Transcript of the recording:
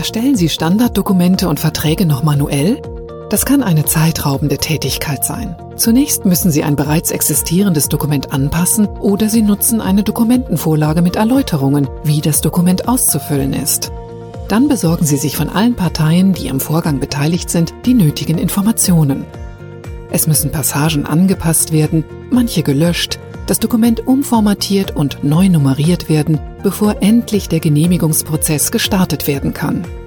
Erstellen Sie Standarddokumente und Verträge noch manuell? Das kann eine zeitraubende Tätigkeit sein. Zunächst müssen Sie ein bereits existierendes Dokument anpassen oder Sie nutzen eine Dokumentenvorlage mit Erläuterungen, wie das Dokument auszufüllen ist. Dann besorgen Sie sich von allen Parteien, die am Vorgang beteiligt sind, die nötigen Informationen. Es müssen Passagen angepasst werden, manche gelöscht, das Dokument umformatiert und neu nummeriert werden, bevor endlich der Genehmigungsprozess gestartet werden kann.